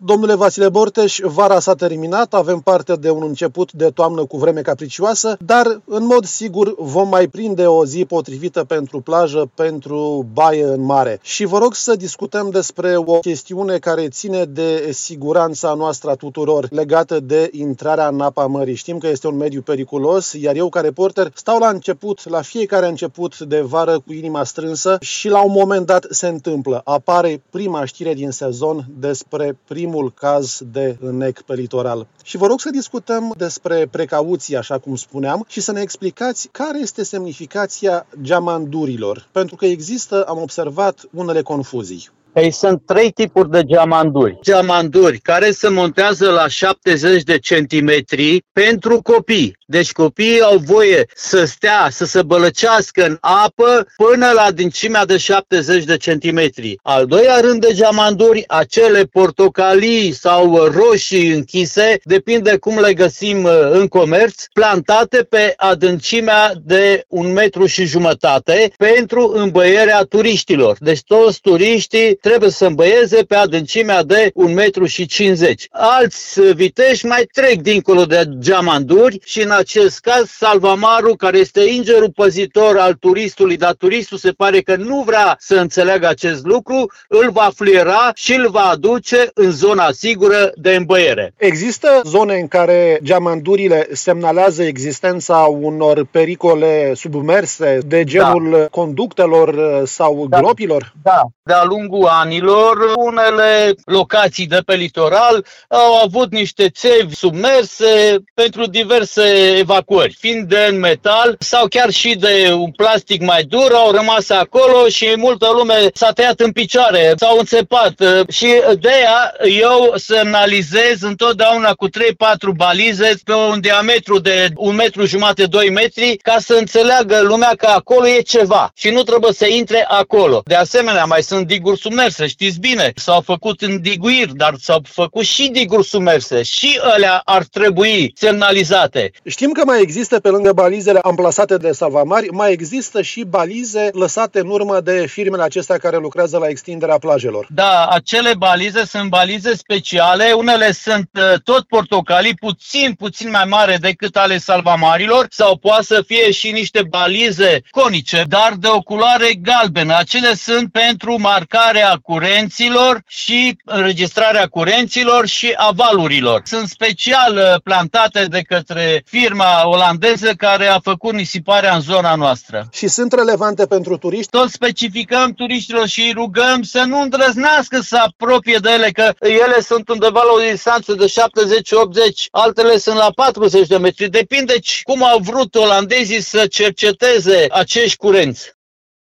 Domnule Vasile Borteș, vara s-a terminat, avem parte de un început de toamnă cu vreme capricioasă, dar în mod sigur vom mai prinde o zi potrivită pentru plajă, pentru baie în mare. Și vă rog să discutăm despre o chestiune care ține de siguranța noastră a tuturor, legată de intrarea în apa mării. Știm că este un mediu periculos, iar eu ca reporter stau la fiecare început de vară cu inima strânsă și la un moment dat se întâmplă. Apare prima știre din sezon despre primul caz de înnec pe litoral. Și vă rog să discutăm despre precauții, așa cum spuneam, și să ne explicați care este semnificația geamandurilor. Pentru că există, am observat, unele confuzii. Sunt 3 tipuri de geamanduri. Geamanduri care se montează la 70 de centimetri pentru copii. Deci copiii au voie să stea, să se bălăcească în apă până la adâncimea de 70 de centimetri. Al doilea rând de geamanduri, acele portocalii sau roșii închise, depinde cum le găsim în comerț, plantate pe adâncimea de 1,5 m pentru îmbăierea turiștilor. Deci toți turiștii trebuie să îmbăieze pe adâncimea de 1,50 m. Alți viteși mai trec dincolo de geamanduri și în acest caz salvamarul, care este ingerul păzitor al turistului, dar turistul se pare că nu vrea să înțeleagă acest lucru, îl va fluiera și îl va aduce în zona sigură de îmbăiere. Există zone în care geamandurile semnalează existența unor pericole submerse, de genul conductelor sau gropilor? Da. De-a lungul anilor, unele locații de pe litoral au avut niște țevi submerse pentru diverse evacuări. Fiind de metal sau chiar și de un plastic mai dur, au rămas acolo și multă lume s-a tăiat în picioare, s-au înțepat. Și de aia eu semnalizez întotdeauna cu 3-4 balize pe un diametru de 1,5 m, 2 metri, ca să înțeleagă lumea că acolo e ceva și nu trebuie să intre acolo. De asemenea, mai sunt diguri submerse, știți bine, s-au făcut îndiguiri, dar s-au făcut și diguri submerse și alea ar trebui semnalizate. Știm că mai există, pe lângă balizele amplasate de salvamari, mai există și balize lăsate în urmă de firmele acestea care lucrează la extinderea plajelor. Da, acele balize sunt balize speciale, unele sunt tot portocalii, puțin mai mare decât ale salvamarilor, sau poate să fie și niște balize conice, dar de o culoare galbenă. Acele sunt pentru marcarea curenților și înregistrarea curenților și a valurilor. Sunt special plantate de către firma olandeză care a făcut nisiparea în zona noastră. Și sunt relevante pentru turiști? Tot specificăm turiștilor și îi rugăm să nu îndrăznească să apropie de ele, că ele sunt undeva la o distanță de 70-80, altele sunt la 40 de metri. Depinde cum au vrut olandezii să cerceteze acești curenți.